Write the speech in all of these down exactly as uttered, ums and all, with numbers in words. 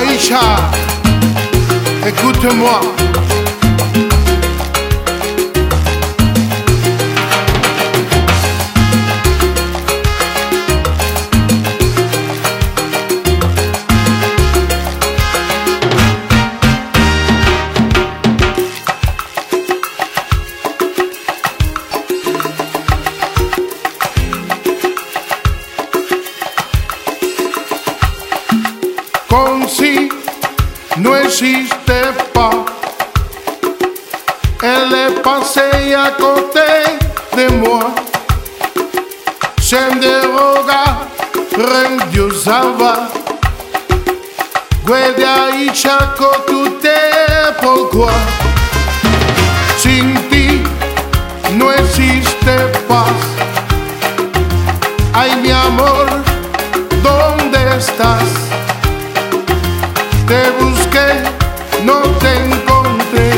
Aïcha, écoute-moi. Comme si no existe pas. Elle est passée à côté de moi. Sem derogar, rendiosa. Guarde Aïcha, tout est pourquoi. Sin ti no existe paz. Ay, mi amor, ¿dónde estás? Te busqué, no te encontré.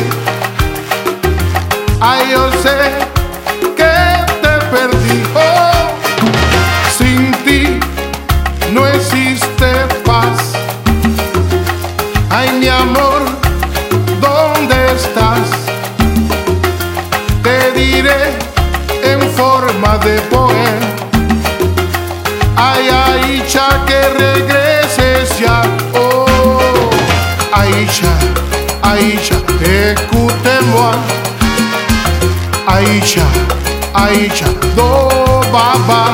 Ay, yo sé que te perdí. Oh, sin ti no existe paz. Ay, mi amor, ¿dónde estás? Te diré en forma de poema. Ay, Aïcha, que regreses ya. Oh, Aïcha, Aïcha, écoutez-moi. Aïcha, Aïcha, do baba.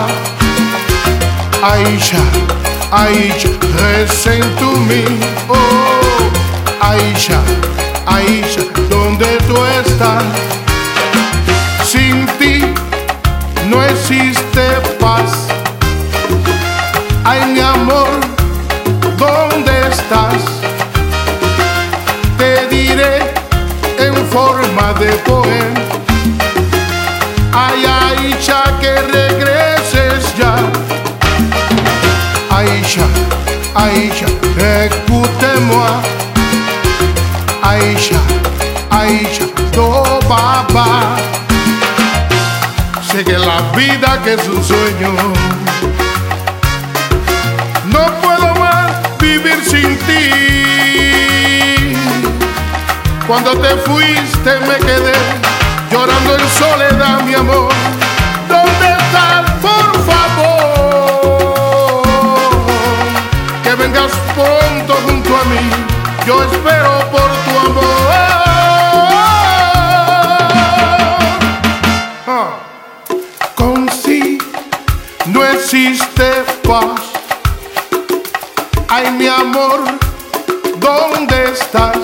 Aïcha, Aïcha, listen to me. Oh, Aïcha, Aïcha, ¿dónde tú estás? Sin ti no existe paz. Ay, mi amor, ¿dónde estás? Te diré en forma de poema. Ay, Aïcha, que regreses ya. Aïcha, Aïcha, écoutez-moi. Aïcha, Aïcha, do baba. Sé que la vida que es un sueño. No puedo más vivir sin ti. Cuando te fuiste me quedé llorando en soledad, mi amor. ¿Dónde estás? Por favor, que vengas pronto junto a mí. Yo espero por tu amor. Ah. Con sí no existe paz. Ay, mi amor, ¿dónde estás?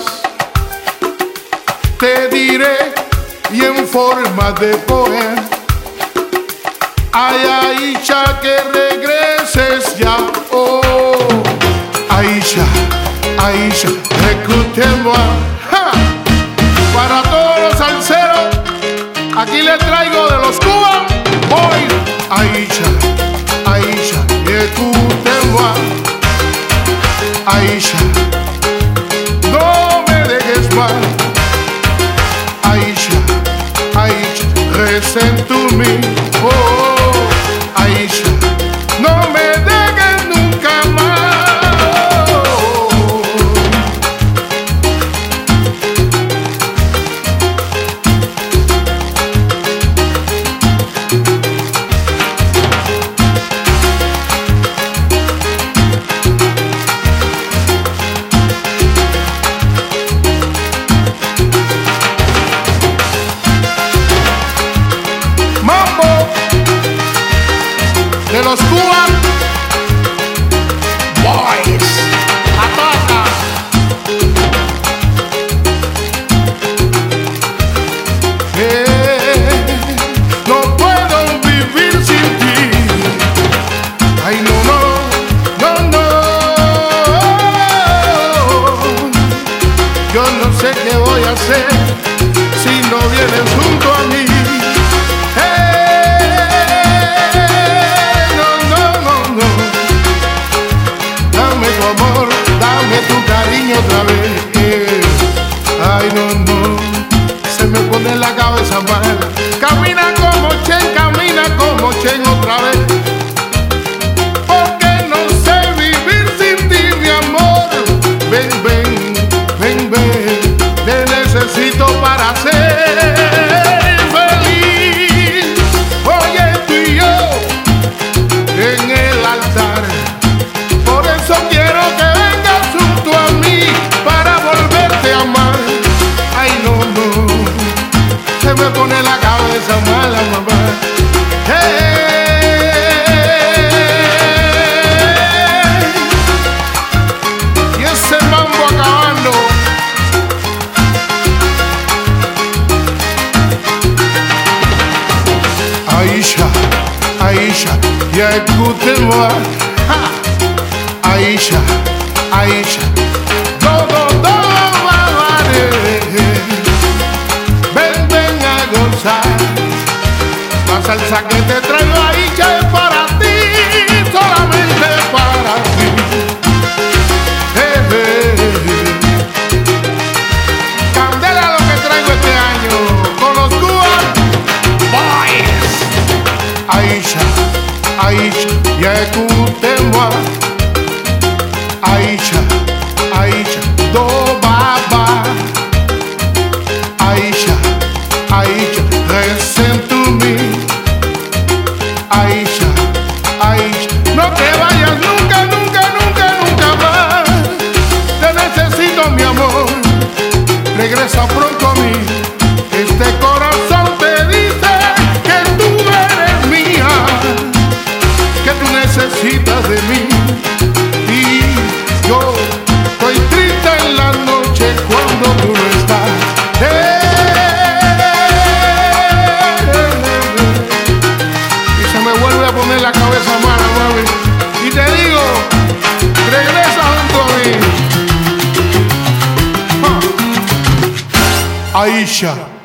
Te diré y en forma de poema. Ay, Aïcha, que regreses ya. Oh, Aïcha, Aïcha, écoutez-moi. ¡Ja! Para todos los salseros, aquí les traigo de los Cuba. Voy, Aïcha, Aïcha, écoutez-moi. Aïcha, no me dejes mal. Aïcha, Aïcha, listen to me. Oh, Aïcha, no me dejes nunca más. Oh. De los Cuba Boys, ataca. Eh, no puedo vivir sin ti. Ay, no, no, no, no. Yo no sé qué voy a hacer si no vienes junto a mí. No, no, no. bye. Hey. Y ese mambo acabando. Aisha, Aisha, ya écoutez-moi. Aisha, Aisha, do, do, do, vale. Ven, ven a gozar. La salsa que te traigo, Aisha, es para ti, solamente para ti. Hey, hey. Candela lo que traigo este año con los Cuban Boys. Aisha, Aisha, ya écoutez-moi. Aisha, Aisha, do baba. Aisha, Aisha, listen to me. Aisha, Aisha, no te vayas nunca, nunca, nunca, nunca más. Te necesito, mi amor, regresa pronto a mí. Este corazón te dice que tú eres mía, que tú necesitas de mí. Yo estoy triste en la noche cuando tú no estás. Hey, y se me vuelve a poner la cabeza mala, mami. Y te digo, regresa junto a mí. Ah. Aisha.